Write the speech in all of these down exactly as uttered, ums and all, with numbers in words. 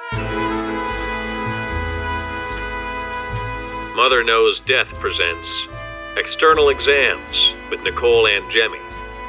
Mother Knows Death presents External Exams with Nicole and Jemmy.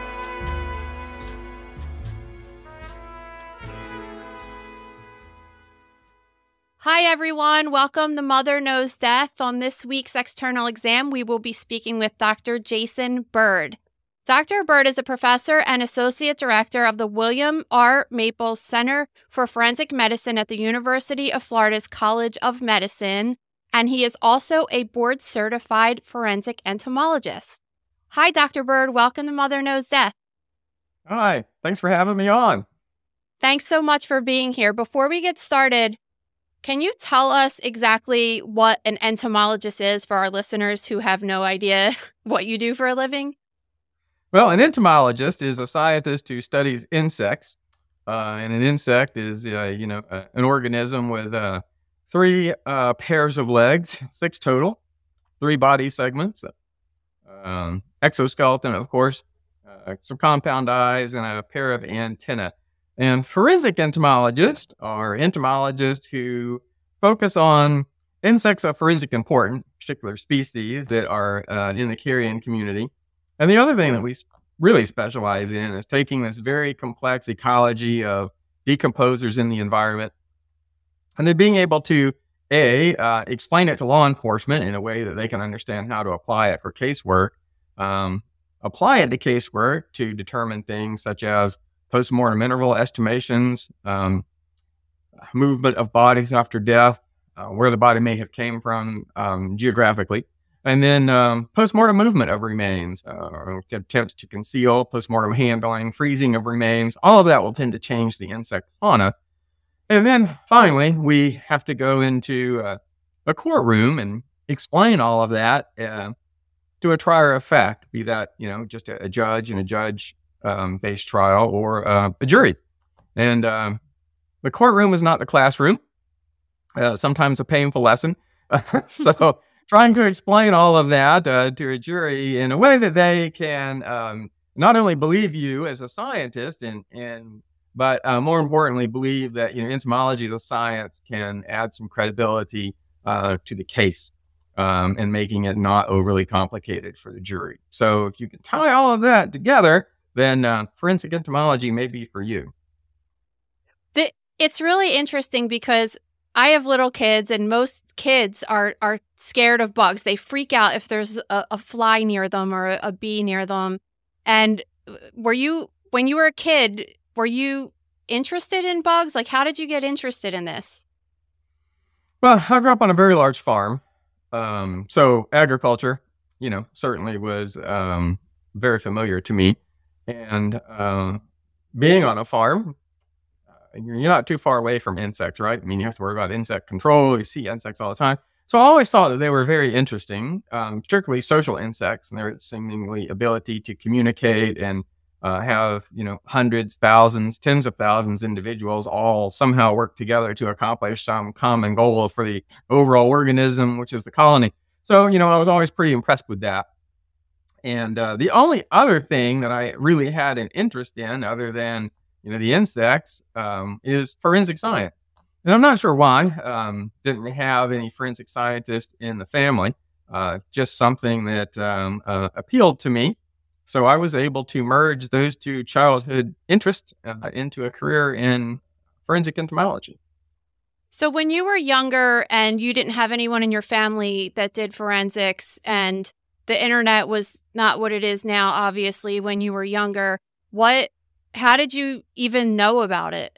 Hi everyone, welcome to Mother Knows Death. On this week's external exam, we will be speaking with Doctor Jason Bird. Doctor Bird is a professor and associate director of the William R. Maples Center for Forensic Medicine at the University of Florida's College of Medicine, and he is also a board-certified forensic entomologist. Hi, Doctor Bird. Welcome to Mother Knows Death. Hi. Thanks for having me on. Thanks so much for being here. Before we get started, can you tell us exactly what an entomologist is for our listeners who have no idea what you do for a living? Well, an entomologist is a scientist who studies insects, uh, and an insect is, uh, you know, uh, an organism with uh, three uh, pairs of legs, six total, three body segments, um, exoskeleton, of course, uh, some compound eyes, and a pair of antennae. And forensic entomologists are entomologists who focus on insects of forensic importance, particular species that are uh, in the carrion community. And the other thing that we really specialize in is taking this very complex ecology of decomposers in the environment and then being able to, A, uh, explain it to law enforcement in a way that they can understand how to apply it for casework, um, apply it to casework to determine things such as postmortem interval estimations, um, movement of bodies after death, uh, where the body may have came from um, geographically, and then um, postmortem movement of remains, uh, attempts to conceal, postmortem handling, freezing of remains. All of that will tend to change the insect fauna. And then finally, we have to go into uh, a courtroom and explain all of that uh, to a trier of fact, be that, you know, just a, a judge and a judge Um, based trial or uh, a jury. And um, the courtroom is not the classroom, uh, sometimes a painful lesson. So trying to explain all of that uh, to a jury in a way that they can um, not only believe you as a scientist, and, and but uh, more importantly, believe that, you know, entomology, the science, can add some credibility uh, to the case um, and making it not overly complicated for the jury. So if you can tie all of that together, then uh, forensic entomology may be for you. It's really interesting because I have little kids, and most kids are are scared of bugs. They freak out if there's a, a fly near them or a, a bee near them. And were you, when you were a kid, were you interested in bugs? Like, how did you get interested in this? Well, I grew up on a very large farm. Um, so agriculture, you know, certainly was um, very familiar to me. And um, being on a farm, uh, you're not too far away from insects, right? I mean, you have to worry about insect control. You see insects all the time. So I always thought that they were very interesting, um, particularly social insects and their seemingly ability to communicate and uh, have, you know, hundreds, thousands, tens of thousands of individuals all somehow work together to accomplish some common goal for the overall organism, which is the colony. So, you know, I was always pretty impressed with that. And uh, the only other thing that I really had an interest in, other than, you know, the insects, um, is forensic science. And I'm not sure why. Um, didn't have any forensic scientists in the family. Uh, just something that um, uh, appealed to me. So I was able to merge those two childhood interests uh, into a career in forensic entomology. So when you were younger and you didn't have anyone in your family that did forensics, and the internet was not what it is now, obviously, when you were younger, what, how did you even know about it?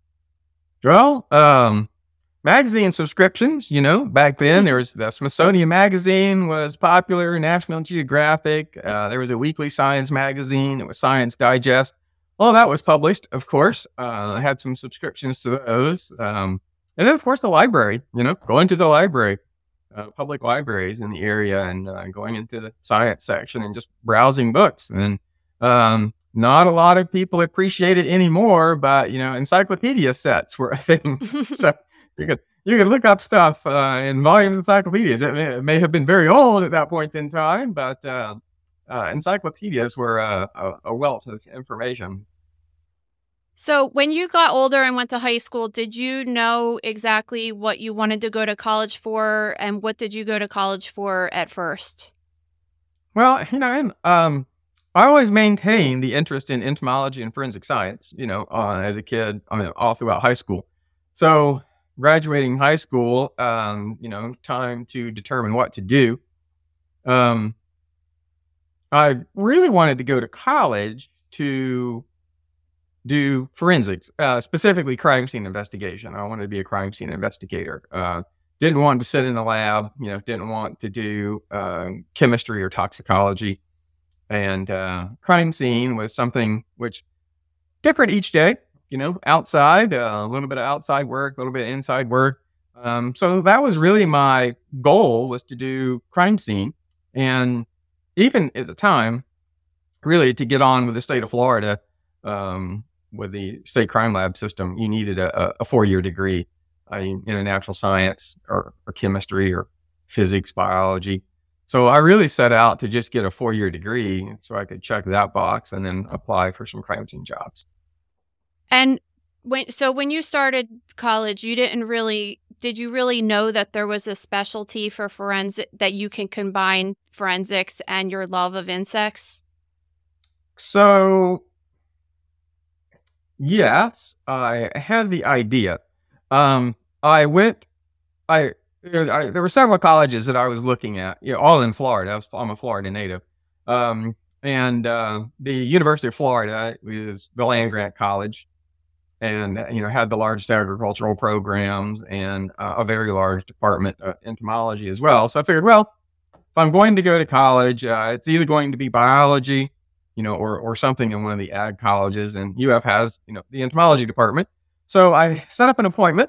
Well, um, magazine subscriptions, you know, back then there was the Smithsonian Magazine was popular, National Geographic. Uh, there was a weekly science magazine. It was Science Digest. Well, that was published, of course. Uh, I had some subscriptions to those. Um, and then, of course, the library, you know, going to the library. Uh, public libraries in the area and uh, going into the science section and just browsing books. And um, not a lot of people appreciate it anymore, but, you know, encyclopedia sets were a thing. So you could you could look up stuff uh, in volumes of encyclopedias. It may, it may have been very old at that point in time, but uh, uh, encyclopedias were uh, a, a wealth of information. So when you got older and went to high school, did you know exactly what you wanted to go to college for, and what did you go to college for at first? Well, you know, and, um, I always maintained the interest in entomology and forensic science, you know, uh, as a kid, I mean, all throughout high school. So graduating high school, um, you know, time to determine what to do. Um, I really wanted to go to college to do forensics, uh, specifically crime scene investigation. I wanted to be a crime scene investigator. Uh, didn't want to sit in a lab, you know, didn't want to do uh, chemistry or toxicology. And uh, crime scene was something which different each day, you know, outside, uh, a little bit of outside work, a little bit of inside work. Um, so that was really my goal, was to do crime scene. And even at the time, really to get on with the state of Florida, um, with the state crime lab system, you needed a, a four-year degree uh, in a natural science or, or chemistry or physics, biology. So I really set out to just get a four-year degree so I could check that box and then apply for some crime scene jobs. And when so when you started college, you didn't really did you really know that there was a specialty for forensic, that you can combine forensics and your love of insects? So yes, I had the idea. Um, I went, I, I, there were several colleges that I was looking at, you know, all in Florida. I was, I'm a Florida native. Um, and uh, the University of Florida is the land grant college, and, you know, had the largest agricultural programs and uh, a very large department of entomology as well. So I figured, well, if I'm going to go to college, uh, it's either going to be biology, you know, or or something in one of the ag colleges, and U F has, you know, the entomology department. So I set up an appointment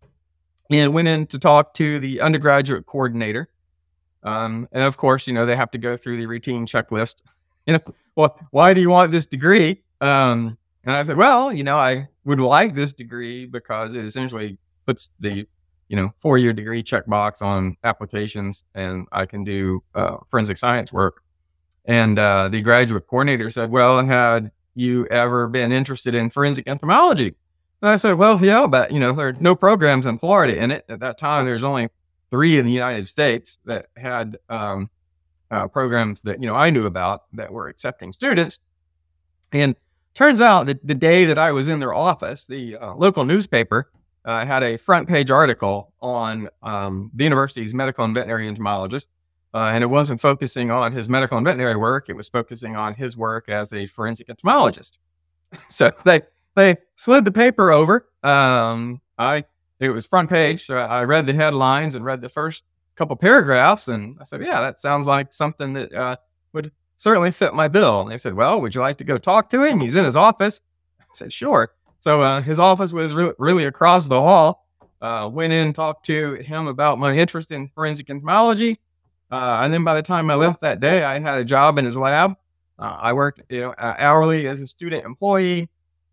and went in to talk to the undergraduate coordinator. Um, and of course, you know, they have to go through the routine checklist. And if, well, why do you want this degree? Um, and I said, well, you know, I would like this degree because it essentially puts the, you know, four-year degree checkbox on applications, and I can do uh, forensic science work. And uh, the graduate coordinator said, well, had you ever been interested in forensic entomology? And I said, well, yeah, but, you know, there are no programs in Florida in it. At that time, there's only three in the United States that had um, uh, programs that, you know, I knew about that were accepting students. And turns out that the day that I was in their office, the uh, local newspaper uh, had a front page article on um, the university's medical and veterinary entomologist. Uh, and it wasn't focusing on his medical and veterinary work. It was focusing on his work as a forensic entomologist. So they they slid the paper over. Um, I it was front page. So I read the headlines and read the first couple paragraphs, and I said, "Yeah, that sounds like something that uh, would certainly fit my bill." And they said, "Well, would you like to go talk to him? He's in his office." I said, "Sure." So uh, his office was re- really across the hall. Uh, went in, talked to him about my interest in forensic entomology. Uh, and then by the time I left that day, I had a job in his lab. Uh, I worked, you know, uh, hourly as a student employee,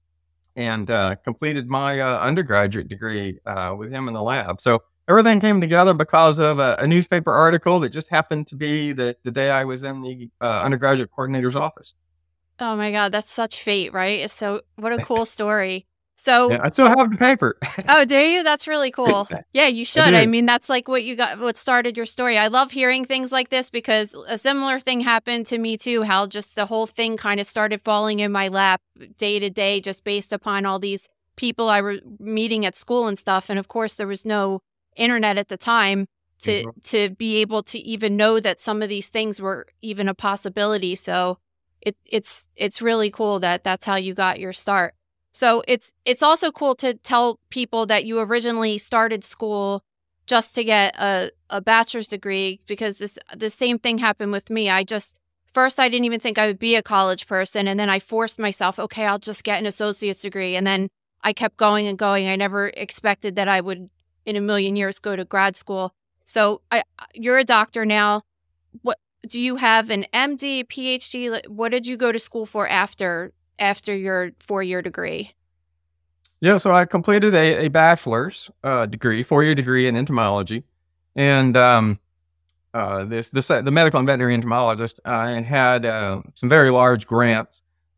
and uh, completed my uh, undergraduate degree uh, with him in the lab. So everything came together because of a, a newspaper article that just happened to be the, the day I was in the uh, undergraduate coordinator's office. Oh my God, that's such fate, right? It's so, what a cool story. So, yeah, I still have the paper. Oh, do you? That's really cool. Yeah, you should. I, I mean, that's like what you got, what started your story. I love hearing things like this because a similar thing happened to me too, how just the whole thing kind of started falling in my lap day to day, just based upon all these people I were meeting at school and stuff. And of course, there was no internet at the time to, mm-hmm. to be able to even know that some of these things were even a possibility. So it, it's, it's really cool that that's how you got your start. So it's it's also cool to tell people that you originally started school just to get a, a bachelor's degree, because this the same thing happened with me. I just, first I didn't even think I would be a college person, and then I forced myself, okay, I'll just get an associate's degree. And then I kept going and going. I never expected that I would in a million years go to grad school. So I, you're a doctor now. What do you have, an M D, P H D? What did you go to school for after after your four-year degree? Yeah, so I completed a, a bachelor's uh, degree, four-year degree in entomology. And um, uh, this, this, the medical and veterinary entomologist uh, had uh, some very large grants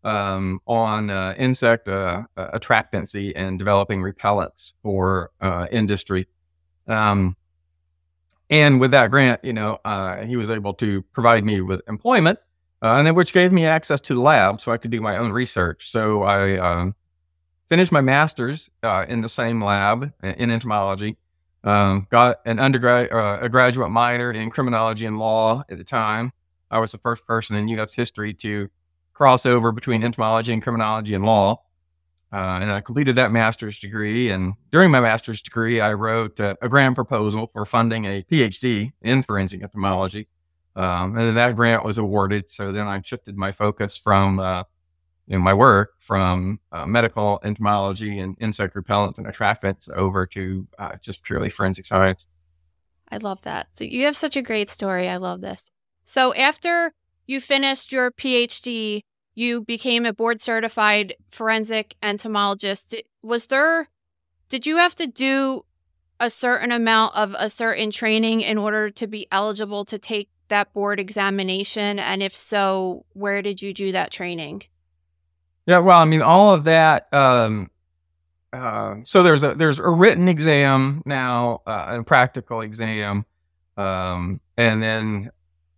um, on uh, insect uh, attractancy and developing repellents for uh, industry. Um, and with that grant, you know, uh, he was able to provide me with employment, uh, and then which gave me access to the lab so I could do my own research. So I um, finished my master's uh, in the same lab in entomology. Um, got an undergrad, uh, a graduate minor in criminology and law at the time. I was the first person in U S history to cross over between entomology and criminology and law. Uh, and I completed that master's degree. And during my master's degree, I wrote uh, a grant proposal for funding a PhD in forensic entomology. Um, and then that grant was awarded. So then I shifted my focus from uh, in my work from uh, medical entomology and insect repellents and attractants over to uh, just purely forensic science. I love that. So you have such a great story. I love this. So after you finished your PhD, you became a board certified forensic entomologist. Was there, did you have to do a certain amount of a certain training in order to be eligible to take that board examination? And if so, where did you do that training? Yeah, well, I mean, all of that. Um, uh, so there's a there's a written exam now, uh, a practical exam, um, and then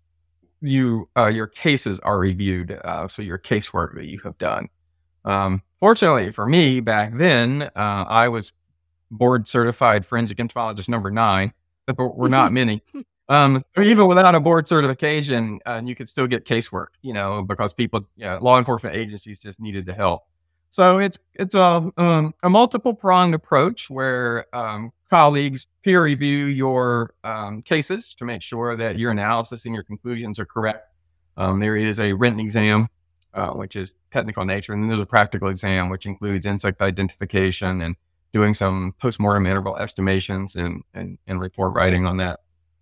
you uh, your cases are reviewed. Uh, so your casework that you have done. Um, fortunately for me, back then, uh, I was board certified forensic entomologist number nine. But were not many. Um, even without a board certification, uh, you could still get casework, you know, because people, you know, law enforcement agencies just needed the help. So it's it's a um, a multiple pronged approach where um, colleagues peer review your um, cases to make sure that your analysis and your conclusions are correct. Um, there is a written exam, uh, which is technical in nature, and then there's a practical exam, which includes insect identification and doing some postmortem interval estimations and, and, and report writing on that.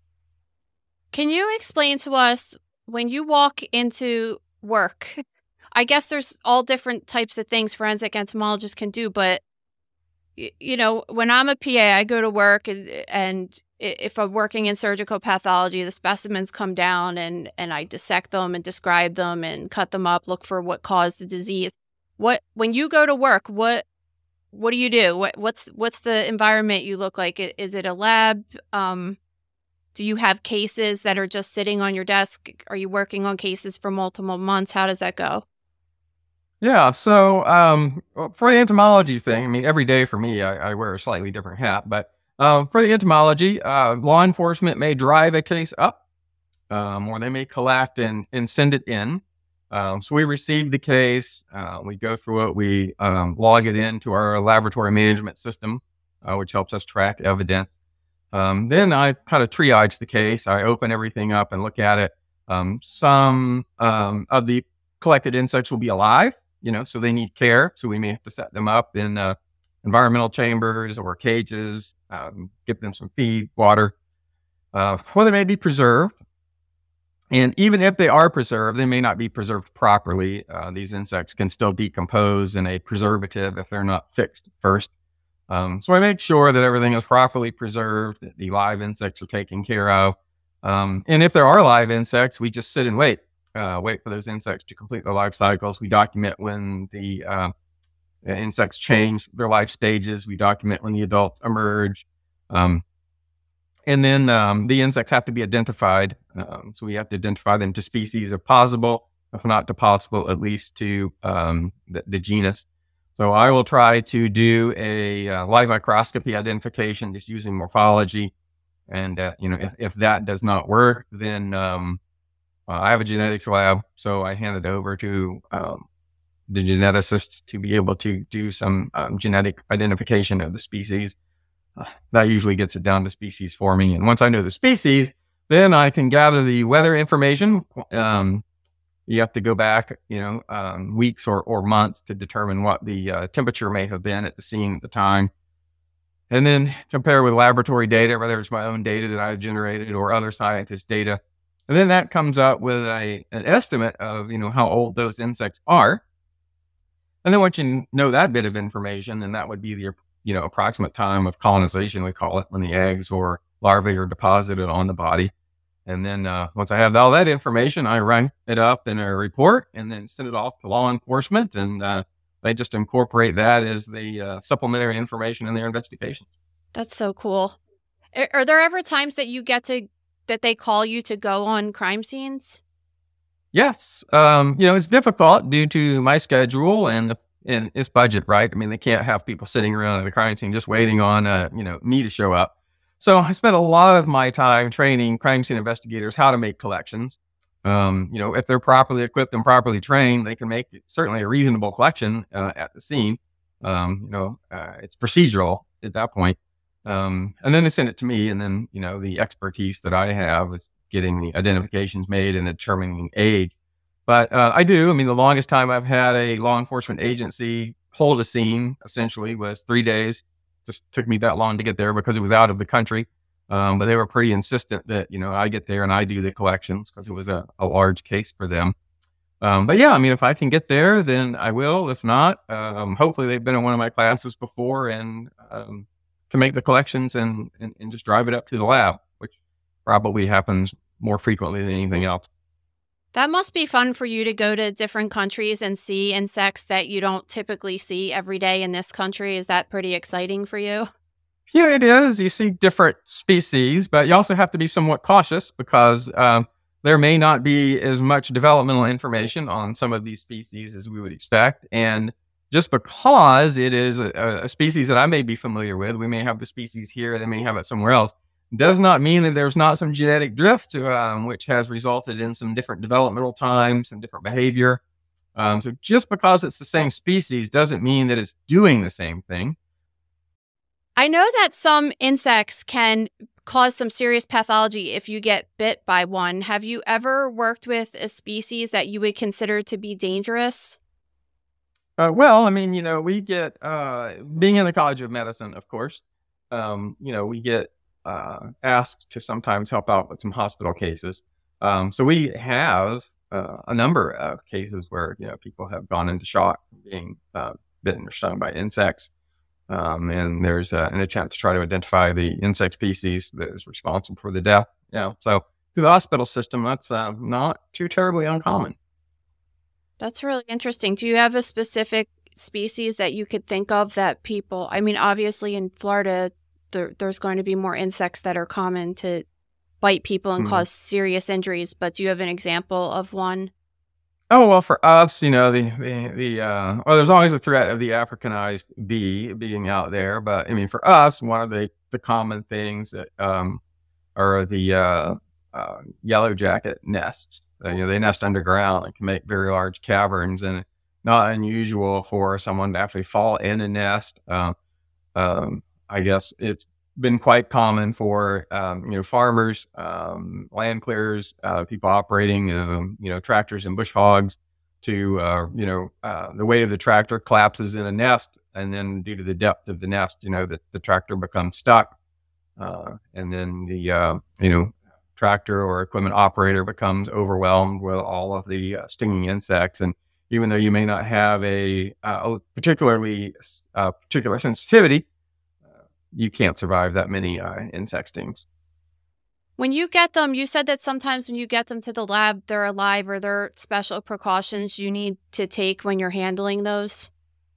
Can you explain to us, when you walk into work, I guess there's all different types of things forensic entomologists can do, but, you know, when I'm a P A, I go to work and, and if I'm working in surgical pathology, the specimens come down and, and I dissect them and describe them and cut them up, look for what caused the disease. What, when you go to work, what, what do you do? What, what's, what's the environment you look like? Is it a lab? Um, Do you have cases that are just sitting on your desk? Are you working on cases for multiple months? How does that go? Yeah, so um, for the entomology thing, I mean, every day for me, I, I wear a slightly different hat. But uh, for the entomology, uh, law enforcement may drive a case up, um, or they may collect and, and send it in. Um, so we receive the case, uh, we go through it, we um, log it into our laboratory management system, uh, which helps us track evidence. Um, then I kind of triage the case. I open everything up and look at it. Um, some um, of the collected insects will be alive, you know, so they need care. So we may have to set them up in uh, environmental chambers or cages, um, give them some feed, water, uh, or they may be preserved. And even if they are preserved, they may not be preserved properly. Uh, these insects can still decompose in a preservative if they're not fixed first. Um, so I make sure that everything is properly preserved, that the live insects are taken care of. Um, and if there are live insects, we just sit and wait, uh, wait for those insects to complete their life cycles. We document when the uh, insects change their life stages. We document when the adults emerge. Um, and then um, the insects have to be identified. Um, so we have to identify them to species if possible, if not to possible, at least to um, the, the genus. So I will try to do a uh, live microscopy identification just using morphology. And, uh, you know, if, if that does not work, then um, uh, I have a genetics lab. So I hand it over to um, the geneticists to be able to do some um, genetic identification of the species. Uh, that usually gets it down to species for me. And once I know the species, then I can gather the weather information. Um, You have to go back, you know, um, weeks or, or months to determine what the uh, temperature may have been at the scene at the time. And then compare with laboratory data, whether it's my own data that I've generated or other scientists' data. And then that comes up with a an estimate of, you know, how old those insects are. And then once you know that bit of information, then that would be the, you know, approximate time of colonization, we call it, when the eggs or larvae are deposited on the body. And then uh, once I have all that information, I write it up in a report and then send it off to law enforcement. And uh, they just incorporate that as the uh, supplementary information in their investigations. That's so cool. Are, are there ever times that you get to, that they call you to go on crime scenes? Yes. Um, you know, it's difficult due to my schedule and and its budget, right? I mean, they can't have people sitting around at a crime scene just waiting on, uh, you know, me to show up. So I spent a lot of my time training crime scene investigators how to make collections. Um, you know, if they're properly equipped and properly trained, they can make certainly a reasonable collection uh, at the scene. Um, you know, uh, it's procedural at that point. Um, and then they send it to me, and then, you know, the expertise that I have is getting the identifications made and determining age. But uh, I do. I mean, the longest time I've had a law enforcement agency hold a scene essentially was three days. Just took me that long to get there because it was out of the country. Um, but they were pretty insistent that, you know, I get there and I do the collections because it was a, a large case for them. Um, but yeah, I mean, if I can get there, then I will. If not, um, hopefully they've been in one of my classes before and um, can make the collections and, and, and just drive it up to the lab, which probably happens more frequently than anything else. That must be fun for you to go to different countries and see insects that you don't typically see every day in this country. Is that pretty exciting for you? Yeah, it is. You see different species, but you also have to be somewhat cautious because uh, there may not be as much developmental information on some of these species as we would expect. And just because it is a, a species that I may be familiar with, we may have the species here, they may have it somewhere else, does not mean that there's not some genetic drift, um, which has resulted in some different developmental times and different behavior. Um, so just because it's the same species doesn't mean that it's doing the same thing. I know that some insects can cause some serious pathology if you get bit by one. Have you ever worked with a species that you would consider to be dangerous? Uh, well, I mean, you know, we get, uh, being in the College of Medicine, of course, um, you know, we get uh, asked to sometimes help out with some hospital cases. Um, so we have uh, a number of cases where, you know, people have gone into shock being uh, bitten or stung by insects. Um, and there's uh, an attempt to try to identify the insect species that is responsible for the death. You know, so through the hospital system, that's uh, not too terribly uncommon. That's really interesting. Do you have a specific species that you could think of that people, I mean, obviously in Florida, there, there's going to be more insects that are common to bite people and mm-hmm. cause serious injuries, but do you have an example of one? Oh, well, for us, you know, the, the, the uh, well, there's always a threat of the Africanized bee being out there. But I mean, for us, one of the, the common things that, um, are the, uh, uh, yellow jacket nests. Uh, you know, they nest underground and can make very large caverns, and not unusual for someone to actually fall in a nest. Uh, um, I guess it's been quite common for, um, you know, farmers, um, land clearers, uh, people operating, um, you know, tractors and bush hogs to, uh, you know, uh, the weight of the tractor collapses in a nest. And then due to the depth of the nest, you know, that the tractor becomes stuck. Uh, and then the, uh, you know, tractor or equipment operator becomes overwhelmed with all of the uh, stinging insects. And even though you may not have a, uh, particularly, uh, particular sensitivity, you can't survive that many uh, insect stings. When you get them, you said that sometimes when you get them to the lab, they're alive. Are there special precautions you need to take when you're handling those?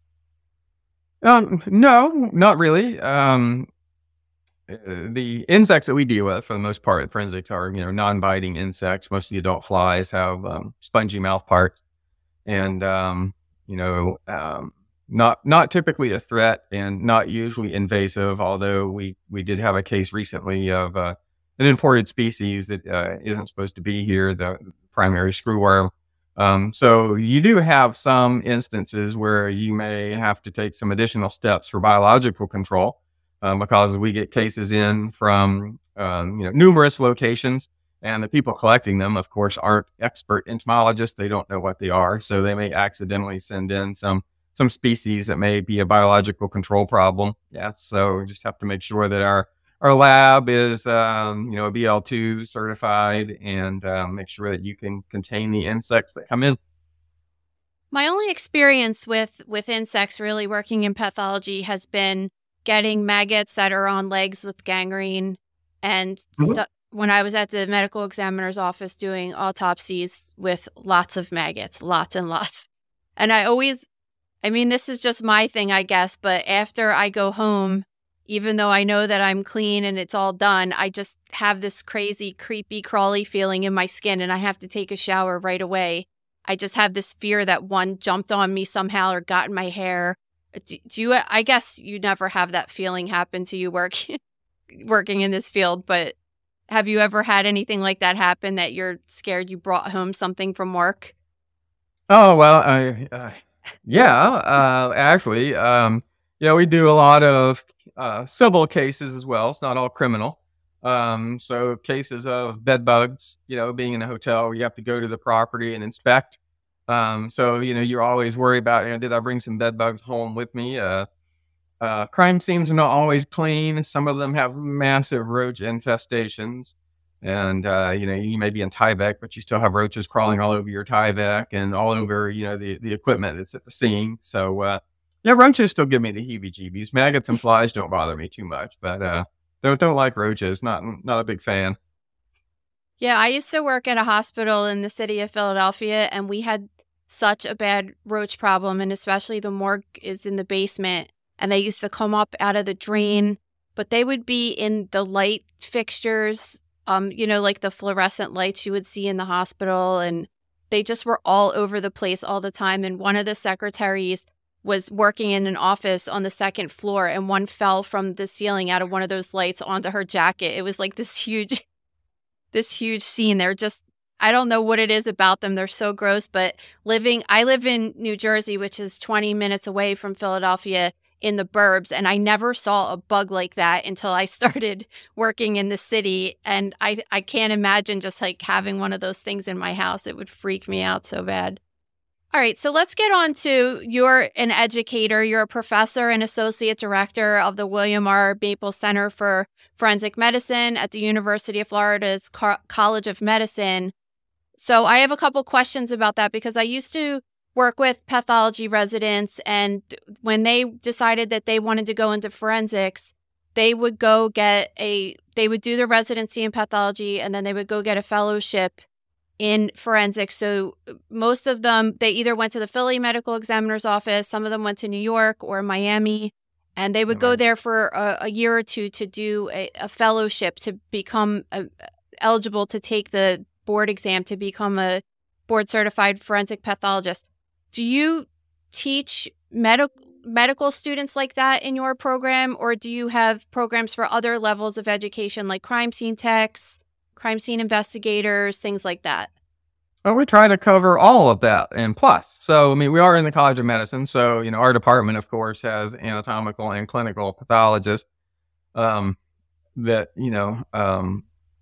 Um, no, not really. Um, the insects that we deal with, for the most part, forensics are, you know, non-biting insects. Most of the adult flies have um, spongy mouth parts, and um, you know. Um, Not not typically a threat and not usually invasive, although we, we did have a case recently of uh, an imported species that uh, isn't supposed to be here, the primary screwworm. Um, so you do have some instances where you may have to take some additional steps for biological control um, because we get cases in from um, you know numerous locations, and the people collecting them, of course, aren't expert entomologists. They don't know what they are, so they may accidentally send in some some species that may be a biological control problem. Yeah, so we just have to make sure that our, our lab is, um, you know, B L two certified, and um, make sure that you can contain the insects that come in. My only experience with, with insects really working in pathology has been getting maggots that are on legs with gangrene. And mm-hmm. th- when I was at the medical examiner's office doing autopsies with lots of maggots, lots and lots. And I always, I mean, this is just my thing, I guess, but after I go home, even though I know that I'm clean and it's all done, I just have this crazy, creepy, crawly feeling in my skin and I have to take a shower right away. I just have this fear that one jumped on me somehow or got in my hair. Do, do you, I guess you never have that feeling happen to you working, working in this field, but have you ever had anything like that happen that you're scared you brought home something from work? Oh, well, I, uh, yeah, uh, actually, um, yeah, we do a lot of uh, civil cases as well. It's not all criminal. Um, so cases of bed bugs, you know, being in a hotel where you have to go to the property and inspect. Um, so, you know, you're always worried about, you know, did I bring some bed bugs home with me? Uh, uh, crime scenes are not always clean. Some of them have massive roach infestations. And, uh, you know, you may be in Tyvek, but you still have roaches crawling all over your Tyvek and all over, you know, the, the equipment that's at the scene. So, uh, yeah, roaches still give me the heebie-jeebies. Maggots and flies don't bother me too much, but uh, don't don't like roaches. Not not a big fan. Yeah, I used to work at a hospital in the city of Philadelphia, and we had such a bad roach problem, and especially the morgue is in the basement, and they used to come up out of the drain, but they would be in the light fixtures, um, you know, like the fluorescent lights you would see in the hospital, and they just were all over the place all the time. And one of the secretaries was working in an office on the second floor, and one fell from the ceiling out of one of those lights onto her jacket. It was like this huge, this huge scene. They're just, I don't know what it is about them. They're so gross, but living, I live in New Jersey, which is twenty minutes away from Philadelphia in the burbs. And I never saw a bug like that until I started working in the city. And I, I can't imagine just like having one of those things in my house. It would freak me out so bad. All right, so let's get on to, you're an educator, you're a professor and associate director of the William R. Maple Center for Forensic Medicine at the University of Florida's Co- College of Medicine. So I have a couple questions about that because I used to work with pathology residents, and when they decided that they wanted to go into forensics, they would go get a, they would do their residency in pathology, and then they would go get a fellowship in forensics. So most of them, they either went to the Philly Medical Examiner's Office, some of them went to New York or Miami, and they would go there for a, a year or two to do a, a fellowship to become a, eligible to take the board exam to become a board certified forensic pathologist. Do you teach medical medical students like that in your program, or do you have programs for other levels of education like crime scene techs, crime scene investigators, things like that? Well, we try to cover all of that and plus. So, I mean, we are in the College of Medicine. So, you know, our department, of course, has anatomical and clinical pathologists um, that, you know, um,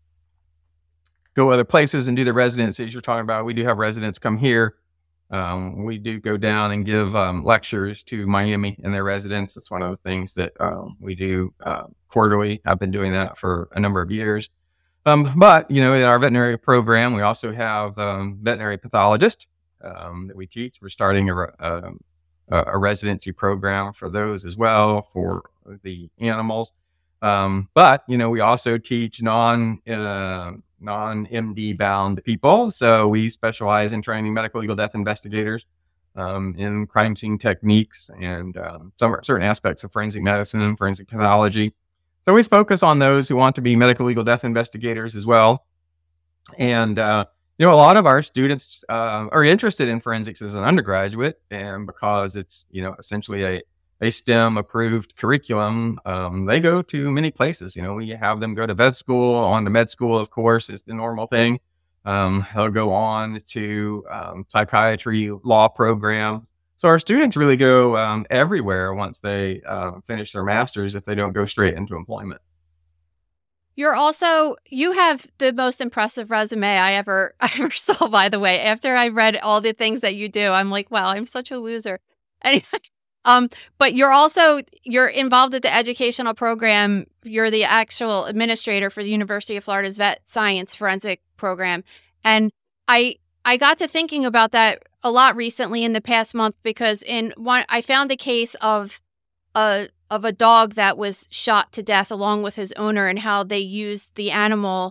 go other places and do the residencies you're talking about. We do have residents come here. Um, we do go down and give um, lectures to Miami and their residents. It's one of the things that um, we do uh, quarterly. I've been doing that for a number of years. Um, but, you know, in our veterinary program, we also have um, veterinary pathologists um, that we teach. We're starting a, a, a residency program for those as well, for the animals. Um, but, you know, we also teach non, uh, non-M D bound people. So we specialize in training medical legal death investigators um, in crime scene techniques and um, some certain aspects of forensic medicine and forensic pathology. So we focus on those who want to be medical legal death investigators as well. And, uh, you know, a lot of our students uh, are interested in forensics as an undergraduate, and because it's, you know, essentially a, a STEM approved curriculum, um, they go to many places. You know, we have them go to vet school, on to med school, of course, is the normal thing. Um, they'll go on to um, psychiatry law programs. So our students really go um, everywhere once they uh, finish their master's if they don't go straight into employment. You're also, you have the most impressive resume I ever, I ever saw, by the way. After I read all the things that you do, I'm like, wow, I'm such a loser. Anyway, um, but you're also, you're involved with the educational program. You're the actual administrator for the University of Florida's Vet Science Forensic Program. And I, I got to thinking about that a lot recently in the past month, because in one, I found a case of a of a dog that was shot to death along with his owner, and how they used the animal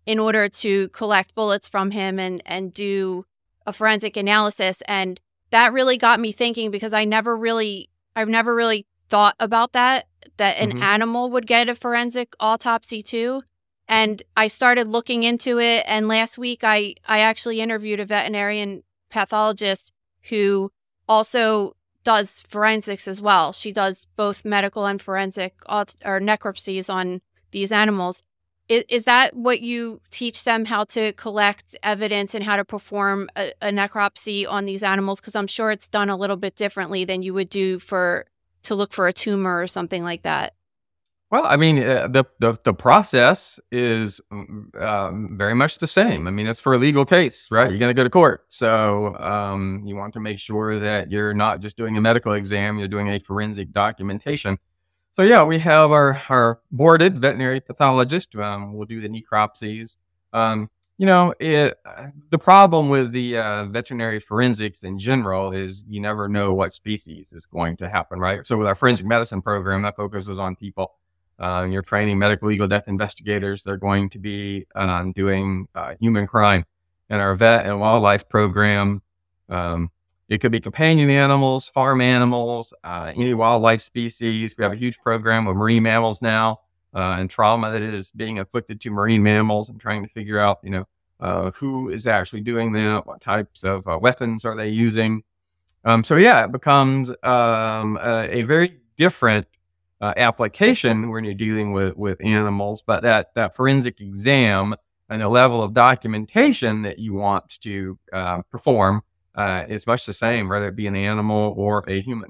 in order to collect bullets from him and, and do a forensic analysis. And that really got me thinking, because I never really, I've never really thought about that, that an Mhm. animal would get a forensic autopsy too. And I started looking into it. And last week I, I actually interviewed a veterinarian pathologist who also does forensics as well. She does both medical and forensic aut- or necropsies on these animals. Is, is that what you teach them, how to collect evidence and how to perform a, a necropsy on these animals? Because I'm sure it's done a little bit differently than you would do for to look for a tumor or something like that. Well, I mean, uh, the, the the process is mm, um, very much the same. I mean, it's for a legal case, right? You're going to go to court, so um, you want to make sure that you're not just doing a medical exam; you're doing a forensic documentation. So yeah, we have our our boarded veterinary pathologist. Um, we'll do the necropsies. Um, you know, it, uh, the problem with the uh, veterinary forensics in general is you never know what species is going to happen, right? So with our forensic medicine program, that focuses on people. Uh, you're training medical legal death investigators. They're going to be um, doing uh, human crime. In our vet and wildlife program, um, it could be companion animals, farm animals, uh, any wildlife species. We have a huge program with marine mammals now, uh, and trauma that is being inflicted to marine mammals, and trying to figure out, you know, uh, who is actually doing that, what types of uh, weapons are they using. Um, so yeah, it becomes um, a, a very different uh, application when you're dealing with, with animals, but that, that forensic exam and the level of documentation that you want to uh, perform uh, is much the same, whether it be an animal or a human.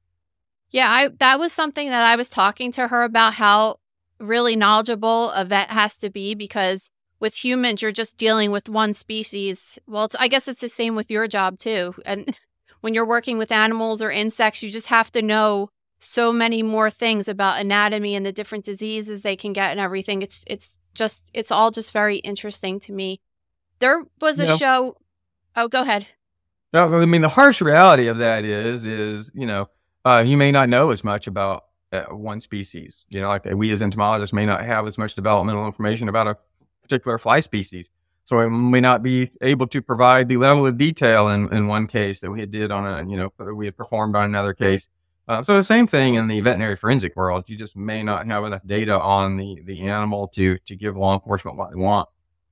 Yeah, I that was something that I was talking to her about, how really knowledgeable a vet has to be, because with humans, you're just dealing with one species. Well, it's, I guess it's the same with your job too. And when you're working with animals or insects, you just have to know so many more things about anatomy and the different diseases they can get and everything. It's it's just it's all just very interesting to me. There was a You know, show. Oh, go ahead. no, I mean, the harsh reality of that is, is, you know, uh, you may not know as much about uh, one species. You know, like we as entomologists may not have as much developmental information about a particular fly species. So we may not be able to provide the level of detail in, in one case that we had did on a, you know, we had performed on another case. Uh, so the same thing in the veterinary forensic world. You just may not have enough data on the, the animal to, to give law enforcement what they want.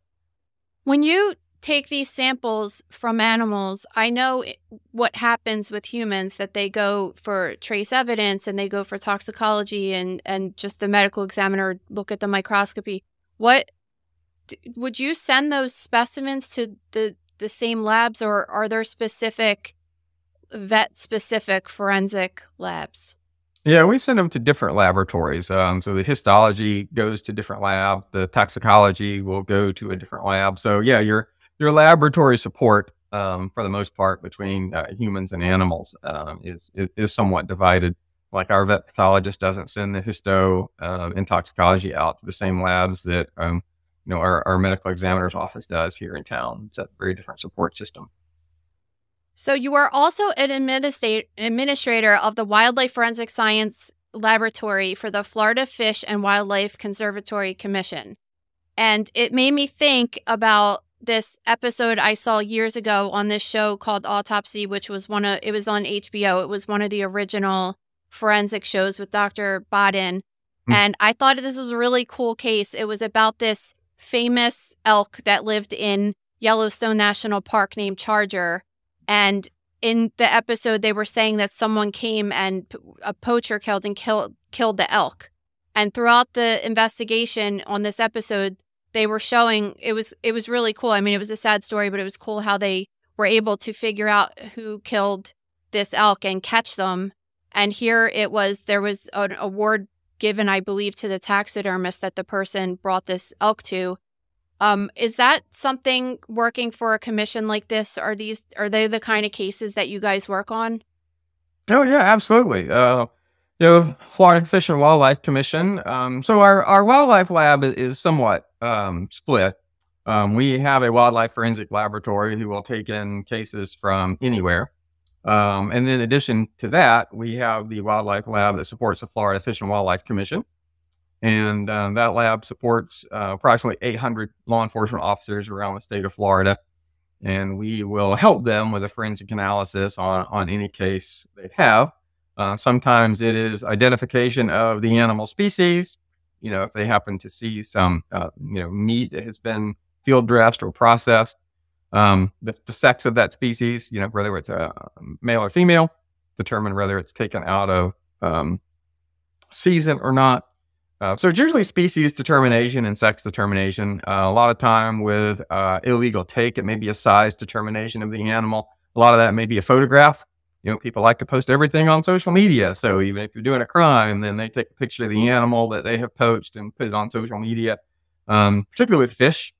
When you take these samples from animals, I know it- what happens with humans, that they go for trace evidence and they go for toxicology, and, and just the medical examiner look at the microscopy. What d- would you send those specimens to the, the same labs, or are there specific vet specific forensic labs? Yeah, we send them to different laboratories. Um, so the histology goes to different labs. The toxicology will go to a different lab. So yeah, your your laboratory support, um, for the most part, between uh, humans and animals, um, is, is is somewhat divided. Like our vet pathologist doesn't send the histo uh, and toxicology out to the same labs that um, you know our, our medical examiner's office does here in town. It's a very different support system. So you are also an administra- administrator of the Wildlife Forensic Science Laboratory for the Florida Fish and Wildlife Conservatory Commission. And it made me think about this episode I saw years ago on this show called Autopsy, which was one of, it was on H B O. It was one of the original forensic shows with Doctor Bodden. Mm. And I thought this was a really cool case. It was about this famous elk that lived in Yellowstone National Park named Charger. And in the episode, they were saying that someone came and p- a poacher killed and killed killed the elk. And throughout the investigation on this episode, they were showing it was it was really cool. I mean, it was a sad story, but it was cool how they were able to figure out who killed this elk and catch them. And here it was, there was an award given, I believe, to the taxidermist that the person brought this elk to. Um, is that something working for a commission like this? Are these are they the kind of cases that you guys work on? Oh yeah, absolutely. Uh, you know, Florida Fish and Wildlife Commission. Um, so our, our wildlife lab is, is somewhat um, split. Um, we have a wildlife forensic laboratory who will take in cases from anywhere. Um, and then in addition to that, we have the wildlife lab that supports the Florida Fish and Wildlife Commission. And um, that lab supports uh, approximately eight hundred law enforcement officers around the state of Florida. And we will help them with a forensic analysis on, on any case they have. Uh, sometimes it is identification of the animal species. You know, if they happen to see some, uh, you know, meat that has been field dressed or processed, um, the, the sex of that species, you know, whether it's a male or female, determine whether it's taken out of um, season or not. Uh, so it's usually species determination and sex determination. Uh, a lot of time with uh, illegal take, it may be a size determination of the animal. A lot of that may be a photograph. You know, people like to post everything on social media. So even if you're doing a crime, then they take a picture of the animal that they have poached and put it on social media, um, particularly with fish.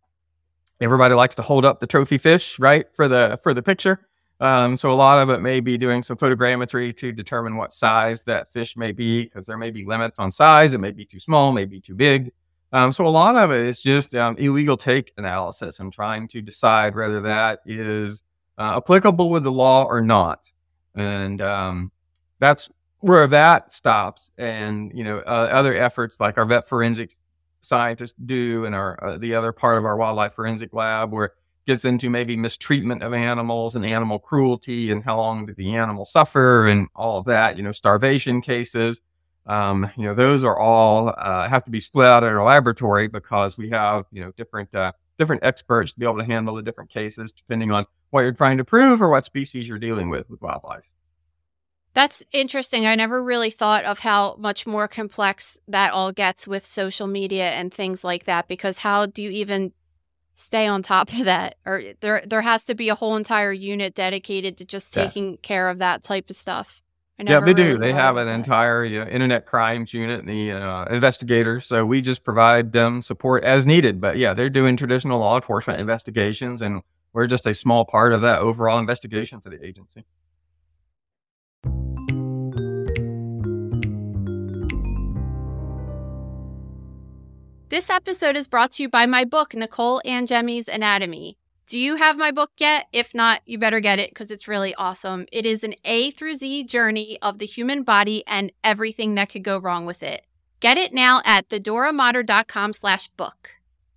Everybody likes to hold up the trophy fish, right, for the for the picture. Um, so a lot of it may be doing some photogrammetry to determine what size that fish may be, because there may be limits on size. It may be too small, maybe too big. Um, so a lot of it is just um, illegal take analysis and trying to decide whether that is uh, applicable with the law or not. And um, that's where that stops. And, you know, uh, other efforts like our vet forensic scientists do and our uh, the other part of our wildlife forensic lab, where gets into maybe mistreatment of animals and animal cruelty and how long did the animal suffer and all of that, you know, starvation cases. Um, you know, those are all uh, have to be split out in our laboratory because we have, you know, different uh, different experts to be able to handle the different cases depending on what you're trying to prove or what species you're dealing with with wildlife. That's interesting. I never really thought of how much more complex that all gets with social media and things like that, because how do you even stay on top of that? Or there there has to be a whole entire unit dedicated to just taking yeah. care of that type of stuff. I yeah, they really do. They have an that. entire you know, internet crimes unit, the uh, investigators. So we just provide them support as needed. But yeah, they're doing traditional law enforcement investigations, and we're just a small part of that overall investigation for the agency. This episode is brought to you by my book, Nicole Angemi's Anatomy. Do you have my book yet? If not, you better get it because it's really awesome. It is an A through Z journey of the human body and everything that could go wrong with it. Get it now at thedoramodder.com slash book.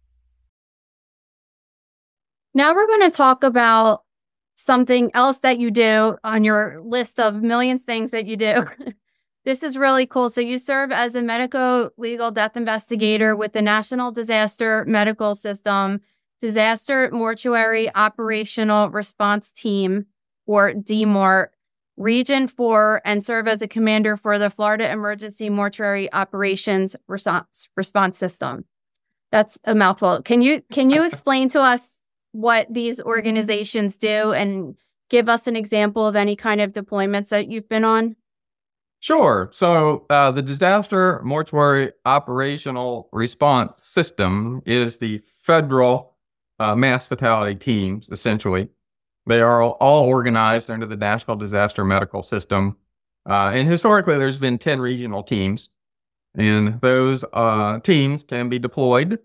Now we're going to talk about something else that you do on your list of millions of things that you do. This is really cool. So you serve as a medico-legal death investigator with the National Disaster Medical System Disaster Mortuary Operational Response Team, or D M O R, Region four, and serve as a commander for the Florida Emergency Mortuary Operations Response, Response System. That's a mouthful. Can you can you explain to us what these organizations do and give us an example of any kind of deployments that you've been on? Sure. So uh, the Disaster Mortuary Operational Response System is the federal uh, mass fatality teams, essentially. They are all, all organized under the National Disaster Medical System. Uh, and historically, there's been ten regional teams. And those uh, teams can be deployed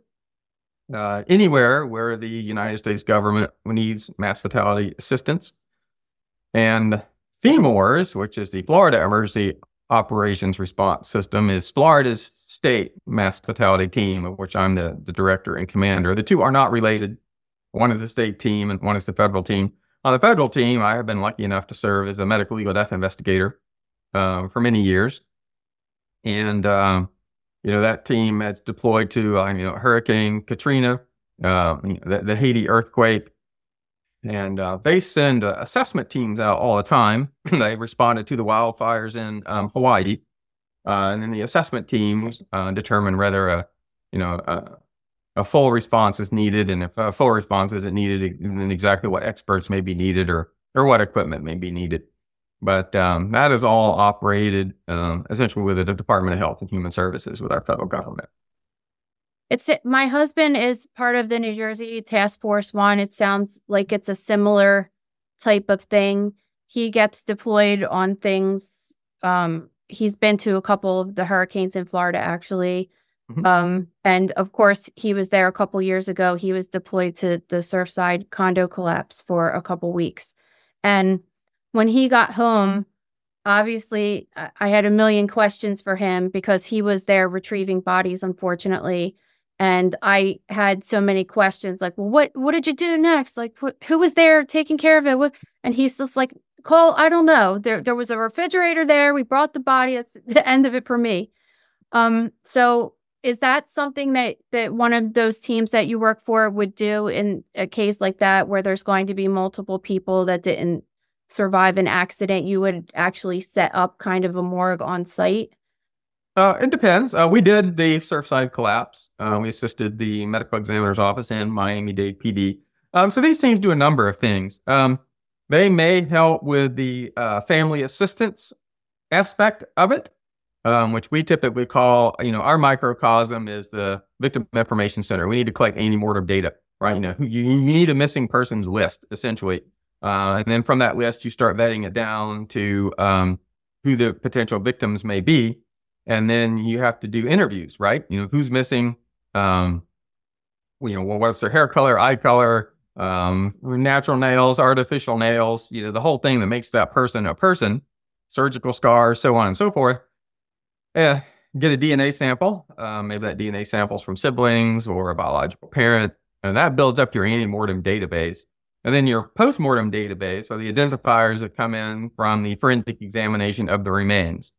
uh, anywhere where the United States government needs mass fatality assistance. And FEMORS, which is the Florida Emergency Operations Response System, is Florida's state mass fatality team, of which I'm the, the director and commander. The two are not related. One is the state team and one is the federal team. On the federal team, I have been lucky enough to serve as a medical legal death investigator uh, for many years. And, um, you know, that team has deployed to, uh, you know, Hurricane Katrina, uh, the, the Haiti earthquake. And uh, they send uh, assessment teams out all the time. They responded to the wildfires in um, Hawaii. Uh, and then the assessment teams uh, determine whether a, you know, a, a full response is needed. And if a full response isn't needed, then exactly what experts may be needed or, or what equipment may be needed. But um, that is all operated um, essentially with the Department of Health and Human Services with our federal government. It's my husband is part of the New Jersey Task Force One. It sounds like it's a similar type of thing. He gets deployed on things. Um, he's been to a couple of the hurricanes in Florida, actually. Mm-hmm. Um, and of course, he was there a couple years ago. He was deployed to the Surfside condo collapse for a couple weeks. And when he got home, obviously, I I had a million questions for him because he was there retrieving bodies, unfortunately. And I had so many questions like, well, what, what did you do next? Like, wh- who was there taking care of it? What? And he's just like, Cole, I don't know. There, there was a refrigerator there. We brought the body. That's the end of it for me. Um, so is that something that, that one of those teams that you work for would do in a case like that, where there's going to be multiple people that didn't survive an accident? You would actually set up kind of a morgue on site? Uh, it depends. Uh, we did the Surfside collapse. Uh, we assisted the medical examiner's office and Miami-Dade P D. Um, so these teams do a number of things. Um, they may help with the uh, family assistance aspect of it, um, which we typically call, you know, our microcosm is the victim information center. We need to collect antemortem data, right? You know, you, you need a missing persons list, essentially. Uh, and then from that list, you start vetting it down to um, who the potential victims may be. And then you have to do interviews, right? You know, who's missing, um, you know, well, what's their hair color, eye color, um, natural nails, artificial nails, you know, the whole thing that makes that person a person, surgical scars, so on and so forth. Yeah, get a D N A sample. Um, maybe that D N A sample's from siblings or a biological parent, and that builds up your antemortem database. And then your postmortem database are the identifiers that come in from the forensic examination of the remains.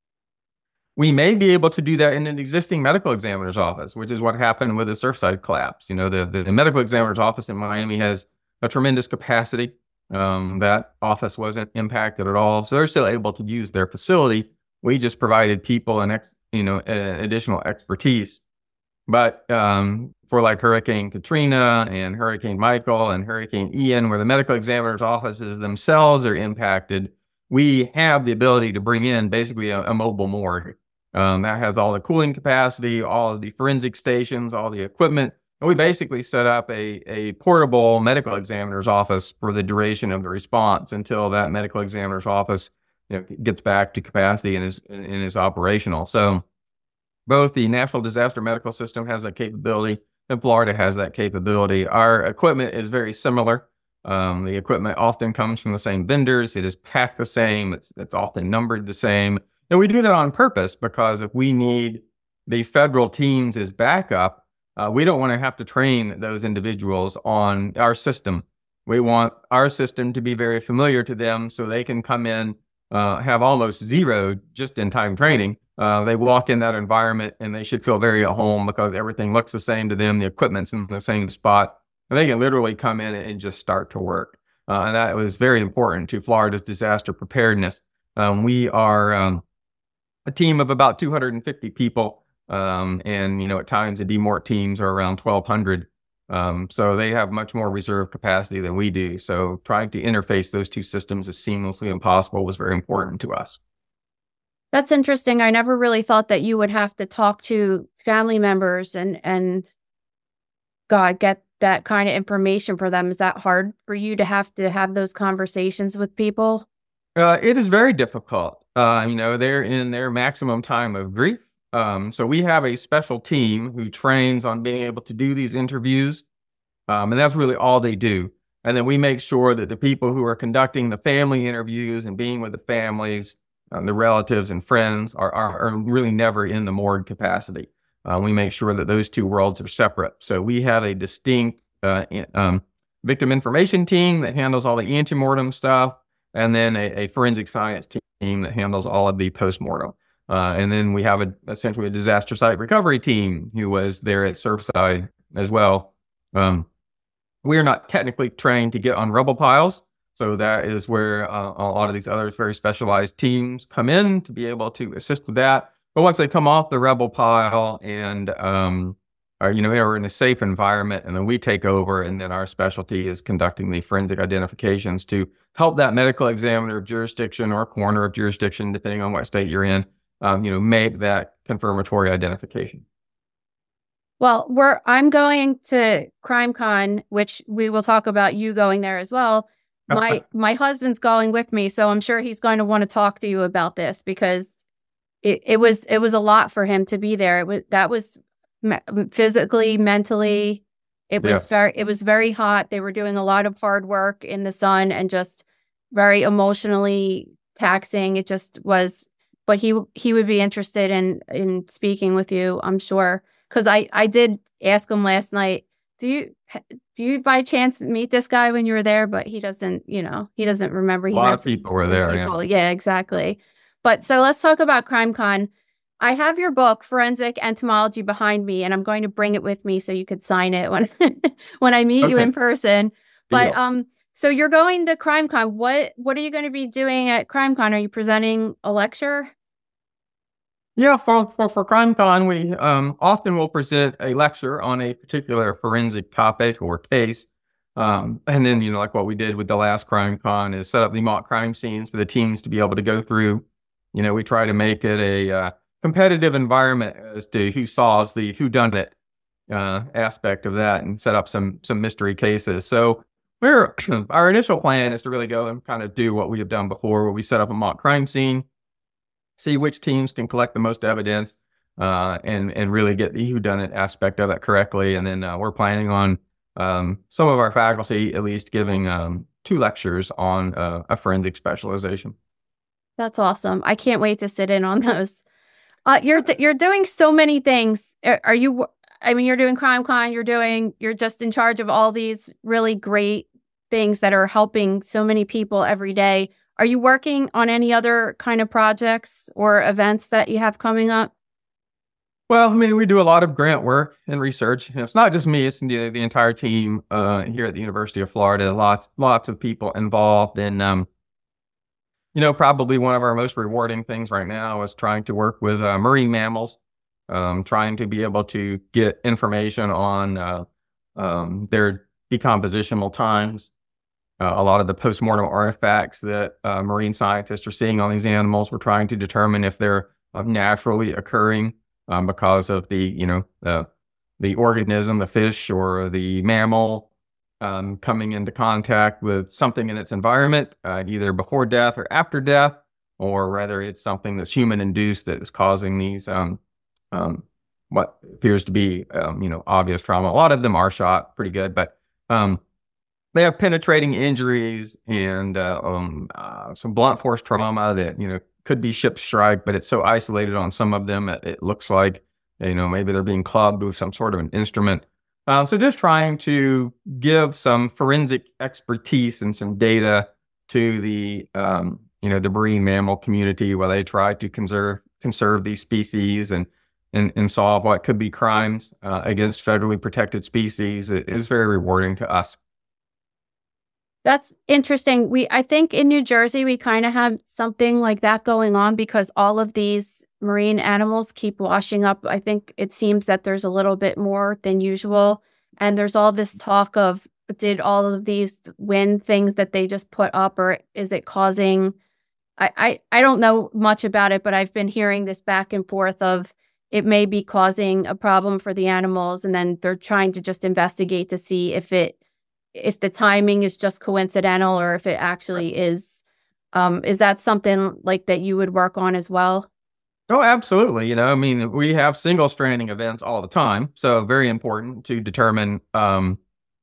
We may be able to do that in an existing medical examiner's office, which is what happened with the Surfside collapse. You know, the, the, the medical examiner's office in Miami has a tremendous capacity. Um, that office wasn't impacted at all, so they're still able to use their facility. We just provided people an ex, you know, a, additional expertise. But um, for like Hurricane Katrina and Hurricane Michael and Hurricane Ian, where the medical examiner's offices themselves are impacted, we have the ability to bring in basically a, a mobile morgue. Um, that has all the cooling capacity, all of the forensic stations, all the equipment. And we basically set up a, a portable medical examiner's office for the duration of the response until that medical examiner's office, you know, gets back to capacity and is, and is operational. So both the National Disaster Medical System has that capability and Florida has that capability. Our equipment is very similar. Um, the equipment often comes from the same vendors. It is packed the same. It's, it's often numbered the same. And we do that on purpose because if we need the federal teams as backup, uh, we don't want to have to train those individuals on our system. We want our system to be very familiar to them so they can come in, uh, have almost zero just-in-time training. Uh, they walk in that environment and they should feel very at home because everything looks the same to them. The equipment's in the same spot. And they can literally come in and just start to work. Uh, and that was very important to Florida's disaster preparedness. Um, we are um, a team of about two hundred fifty people. Um, and, you know, at times the D MORT teams are around twelve hundred. Um, so they have much more reserve capacity than we do. So trying to interface those two systems as seamlessly as possible was very important to us. That's interesting. I never really thought that you would have to talk to family members and, and God, get that kind of information for them. Is that hard for you to have to have those conversations with people? Uh, it is very difficult. Uh, you know, they're in their maximum time of grief. Um, so we have a special team who trains on being able to do these interviews. Um, and that's really all they do. And then we make sure that the people who are conducting the family interviews and being with the families, um, the relatives and friends are, are, are really never in the morgue capacity. Uh, we make sure that those two worlds are separate. So we have a distinct uh, um, victim information team that handles all the antemortem stuff, and then a, a forensic science team that handles all of the postmortem. Uh, and then we have a, essentially a disaster site recovery team who was there at Surfside as well. Um, we are not technically trained to get on rubble piles. So that is where uh, a lot of these other very specialized teams come in to be able to assist with that. But once they come off the rebel pile and, um, are, you know, are in a safe environment, and then we take over, and then our specialty is conducting the forensic identifications to help that medical examiner of jurisdiction or coroner of jurisdiction, depending on what state you're in, um, you know, make that confirmatory identification. Well, we're I'm going to CrimeCon, which we will talk about you going there as well. My my husband's going with me, so I'm sure he's going to want to talk to you about this because It, it was it was a lot for him to be there. It was that was me- physically, mentally. It was Yes. very it was very hot. They were doing a lot of hard work in the sun and just very emotionally taxing. It just was, but he he would be interested in in speaking with you, I'm sure. Because I I did ask him last night, do you do you by chance meet this guy when you were there? But he doesn't, you know, he doesn't remember. He A lot met of people were there. people. Yeah. Yeah, exactly. But so let's talk about CrimeCon. I have your book, Forensic Entomology, behind me, and I'm going to bring it with me so you could sign it when when I meet you Okay. in person. But Deal. um, so you're going to CrimeCon. What what are you going to be doing at CrimeCon? Are you presenting a lecture? Yeah, for for for CrimeCon, we um, often will present a lecture on a particular forensic topic or case, um, and then you know, like what we did with the last CrimeCon, is set up the mock crime scenes for the teams to be able to go through. You know, we try to make it a uh, competitive environment as to who solves the whodunit uh, aspect of that, and set up some some mystery cases. So we're our initial plan is to really go and kind of do what we have done before, where we set up a mock crime scene, see which teams can collect the most evidence, uh, and and really get the whodunit aspect of it correctly. And then uh, we're planning on um, some of our faculty at least giving um, two lectures on uh, a forensic specialization. That's awesome. I can't wait to sit in on those. Uh, you're you're doing so many things. Are, are you? I mean, you're doing CrimeCon. You're doing. You're just in charge of all these really great things that are helping so many people every day. Are you working on any other kind of projects or events that you have coming up? Well, I mean, we do a lot of grant work and research. You know, it's not just me; it's the, the entire team uh, here at the University of Florida. Lots lots of people involved, and um, you know, probably one of our most rewarding things right now is trying to work with uh, marine mammals, um, trying to be able to get information on uh, um, their decompositional times. Uh, a lot of the postmortem artifacts that uh, marine scientists are seeing on these animals, we're trying to determine if they're uh, naturally occurring um, because of the, you know, the the organism, the fish or the mammal um, coming into contact with something in its environment, uh, either before death or after death, or whether it's something that's human-induced that is causing these um, um, what appears to be, um, you know, obvious trauma. A lot of them are shot pretty good, but um, they have penetrating injuries and uh, um, uh, some blunt force trauma that, you know, could be ship strike, but it's so isolated on some of them, it, it looks like, you know, maybe they're being clubbed with some sort of an instrument. Uh, so just trying to give some forensic expertise and some data to the, um, you know, the marine mammal community while they try to conserve conserve these species and and, and solve what could be crimes uh, against federally protected species. It is very rewarding to us. That's interesting. We, I think in New Jersey, we kind of have something like that going on because all of these marine animals keep washing up. I think it seems that there's a little bit more than usual. And there's all this talk of, did all of these wind things that they just put up, or is it causing, I, I, I don't know much about it, but I've been hearing this back and forth of it may be causing a problem for the animals. And then they're trying to just investigate to see if it, if the timing is just coincidental or if it actually is. Um, is that something like that you would work on as well? Oh, absolutely. You know, I mean, we have single stranding events all the time. So very important to determine, um,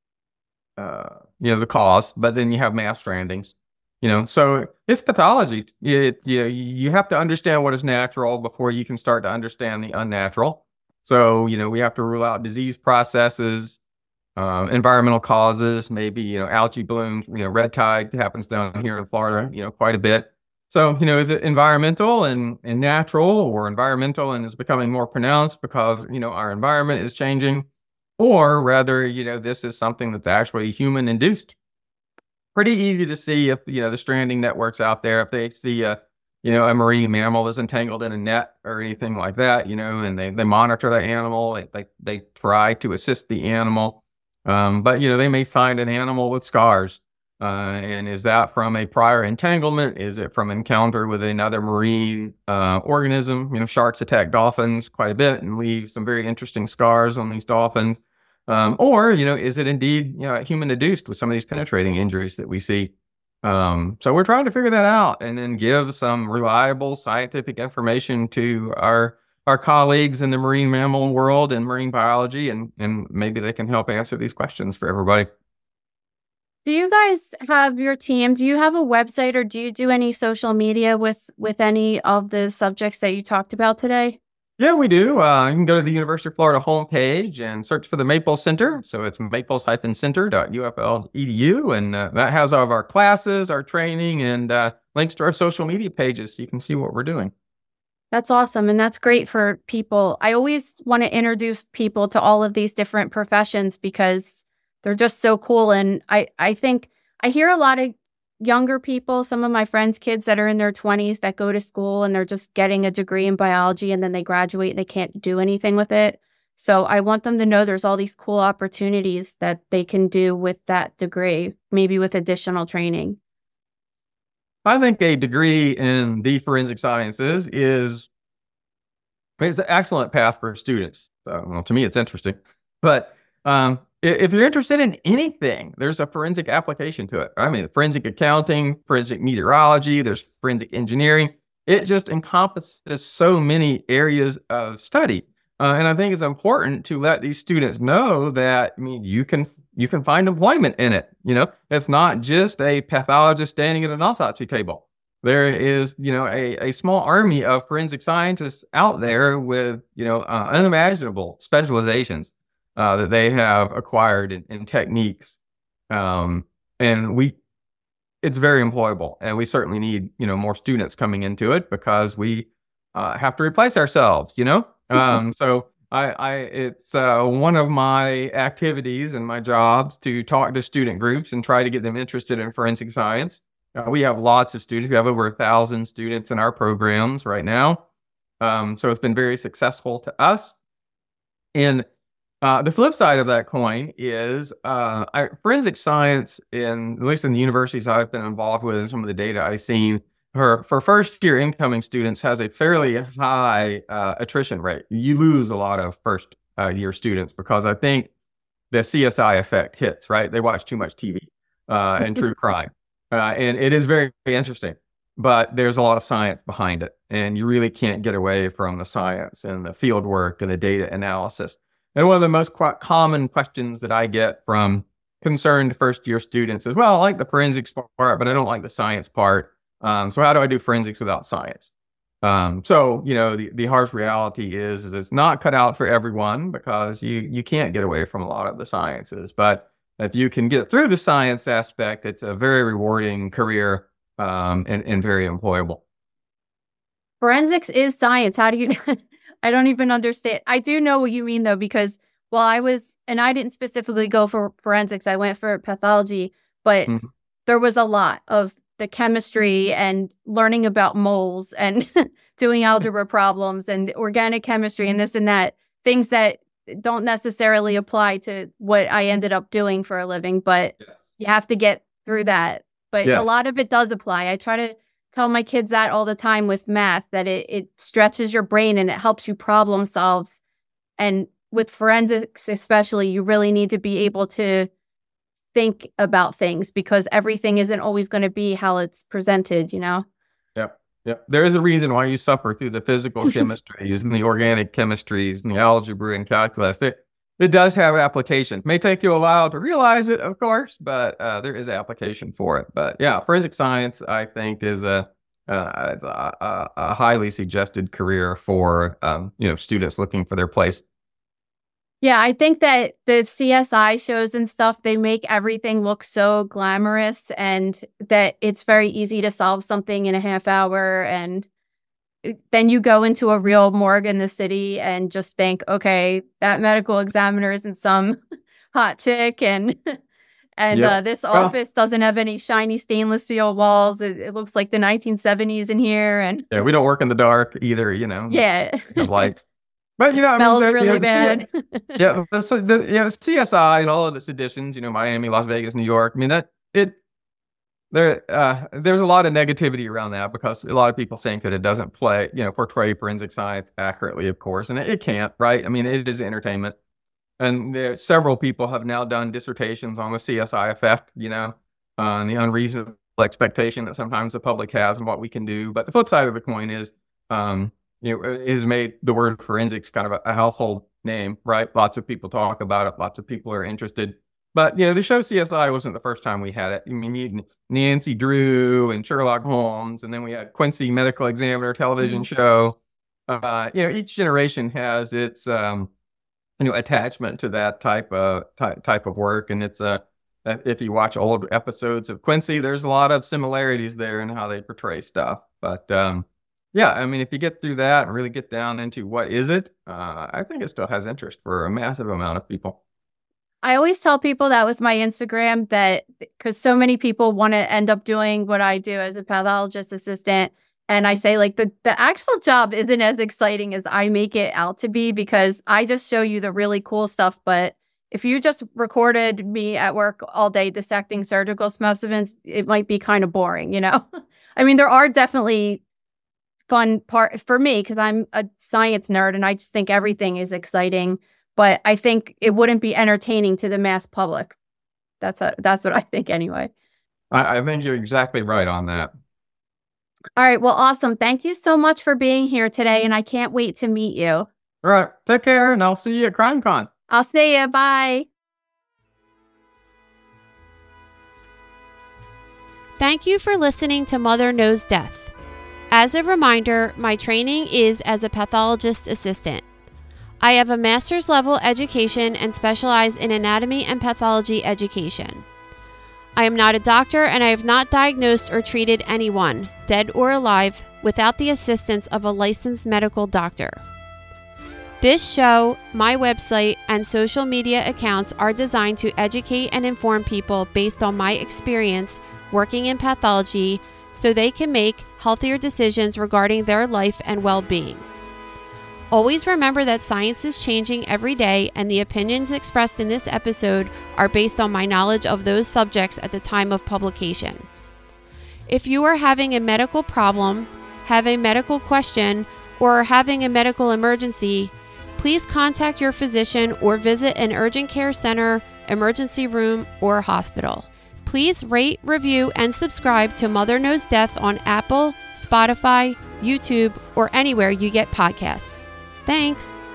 uh, you know, the cause, but then you have mass strandings, you know, so it's pathology. It, you, you have to understand what is natural before you can start to understand the unnatural. So, you know, we have to rule out disease processes, Uh, environmental causes, maybe, you know, algae blooms, you know, red tide happens down here in Florida, you know, quite a bit. So, you know, is it environmental and, and natural, or environmental and is becoming more pronounced because, you know, our environment is changing, or rather, you know, this is something that's actually human induced. Pretty easy to see if, you know, the stranding networks out there, if they see a, you know, a marine mammal is entangled in a net or anything like that, you know, and they, they monitor the animal, they, they, they try to assist the animal. Um, but, you know, they may find an animal with scars. Uh, and is that from a prior entanglement? Is it from encounter with another marine uh, organism? You know, sharks attack dolphins quite a bit and leave some very interesting scars on these dolphins. Um, or, you know, is it indeed, you know, human induced with some of these penetrating injuries that we see? Um, so we're trying to figure that out and then give some reliable scientific information to our our colleagues in the marine mammal world and marine biology, and, and maybe they can help answer these questions for everybody. Do you guys have your team? Do you have a website or do you do any social media with with any of the subjects that you talked about today? Yeah, we do. Uh, you can go to the University of Florida homepage and search for the Maples Center. So it's maples dash center dot u f l dot e d u. And uh, that has all of our classes, our training, and uh, links to our social media pages so you can see what we're doing. That's awesome. And that's great for people. I always want to introduce people to all of these different professions because they're just so cool. And I, I think I hear a lot of younger people, some of my friends' kids that are in their twenties that go to school and they're just getting a degree in biology and then they graduate and they can't do anything with it. So I want them to know there's all these cool opportunities that they can do with that degree, maybe with additional training. I think a degree in the forensic sciences is it's an excellent path for students. So, well, to me, it's interesting. But um, if you're interested in anything, there's a forensic application to it. I mean, forensic accounting, forensic meteorology, there's forensic engineering. It just encompasses so many areas of study. Uh, and I think it's important to let these students know that, I mean, you can you can find employment in it. You know, it's not just a pathologist standing at an autopsy table. There is, you know, a, a small army of forensic scientists out there with, you know, uh, unimaginable specializations uh, that they have acquired in, in techniques. Um, and we, it's very employable. And we certainly need, you know, more students coming into it because we uh, have to replace ourselves, you know? Um, so I, I, it's uh, one of my activities and my jobs to talk to student groups and try to get them interested in forensic science. Uh, we have lots of students. We have over a thousand students in our programs right now. Um, so it's been very successful to us. And uh, the flip side of that coin is uh, I, forensic science, in, at least in the universities I've been involved with and some of the data I've seen, for, for first year incoming students has a fairly high uh, attrition rate. You lose a lot of first uh, year students because I think the C S I effect hits, right? They watch too much T V uh, and true crime. Uh, and it is very, very interesting, but there's a lot of science behind it. And you really can't get away from the science and the field work and the data analysis. And one of the most qu- common questions that I get from concerned first year students is, well, I like the forensics part, but I don't like the science part. Um, so how do I do forensics without science? Um, so, you know, the, the harsh reality is, is it's not cut out for everyone because you, you can't get away from a lot of the sciences. But if you can get through the science aspect, it's a very rewarding career um, and, and very employable. Forensics is science. How do you, I don't even understand. I do know what you mean though, because while I was, and I didn't specifically go for forensics, I went for pathology, but mm-hmm. there was a lot of the chemistry and learning about moles and doing algebra problems and organic chemistry and this and that, things that don't necessarily apply to what I ended up doing for a living, but yes. you have to get through that. But yes. a lot of it does apply. I try to tell my kids that all the time with math, that it, it stretches your brain and it helps you problem solve. And with forensics especially, you really need to be able to think about things because everything isn't always going to be how it's presented, you know? Yep. Yep. There is a reason why you suffer through the physical chemistries and the organic chemistries and the algebra and calculus. It, it does have application. It may take you a while to realize it, of course, but uh, there is application for it. But yeah, forensic science, I think, is a, uh, is a, a, a highly suggested career for um, you know, students looking for their place. Yeah, I think that the C S I shows and stuff, they make everything look so glamorous and that it's very easy to solve something in a half hour. And then you go into a real morgue in the city and just think, okay, that medical examiner isn't some hot chick and and yep. uh, this well, office doesn't have any shiny stainless steel walls. It, it looks like the nineteen seventies in here. And yeah, we don't work in the dark either, you know. Yeah. Lights. But, you know, it smells I mean, the, really you know, bad. yeah, the, the, you know, C S I and all of its editions, you know, Miami, Las Vegas, New York. I mean, that it there uh, there's a lot of negativity around that because a lot of people think that it doesn't play, you know, portray forensic science accurately, of course, and it, it can't, right? I mean, it is entertainment, and there several people have now done dissertations on the C S I effect, you know, uh, and the unreasonable expectation that sometimes the public has and what we can do. But the flip side of the coin is, um, you know, it has made the word forensics kind of a, a household name, right? Lots of people talk about it. Lots of people are interested. But, you know, the show C S I wasn't the first time we had it. I mean, you had Nancy Drew and Sherlock Holmes, and then we had Quincy Medical Examiner television mm-hmm. show. Uh, you know, each generation has its, um, you know, attachment to that type of type, type of work. And it's a, uh, if you watch old episodes of Quincy, there's a lot of similarities there in how they portray stuff. But, um, yeah, I mean, if you get through that and really get down into what is it, uh, I think it still has interest for a massive amount of people. I always tell people that with my Instagram that because so many people want to end up doing what I do as a pathologist assistant. And I say like the, the actual job isn't as exciting as I make it out to be because I just show you the really cool stuff. But if you just recorded me at work all day dissecting surgical specimens, it might be kind of boring, you know? I mean, there are definitely fun part for me because I'm a science nerd and I just think everything is exciting. But I think it wouldn't be entertaining to the mass public. That's a, that's what I think anyway. I, I think you're exactly right on that. All right. Well, awesome. Thank you so much for being here today. And I can't wait to meet you. All right. Take care. And I'll see you at CrimeCon. I'll see you. Bye. Thank you for listening to Mother Knows Death. As a reminder, my training is as a pathologist assistant. I have a master's level education and specialize in anatomy and pathology education. I am not a doctor and I have not diagnosed or treated anyone, dead or alive, without the assistance of a licensed medical doctor. This show, my website, and social media accounts are designed to educate and inform people based on my experience working in pathology so they can make healthier decisions regarding their life and well-being. Always remember that science is changing every day and the opinions expressed in this episode are based on my knowledge of those subjects at the time of publication. If you are having a medical problem, have a medical question, or are having a medical emergency, please contact your physician or visit an urgent care center, emergency room, or hospital. Please rate, review, and subscribe to Mother Knows Death on Apple, Spotify, YouTube, or anywhere you get podcasts. Thanks.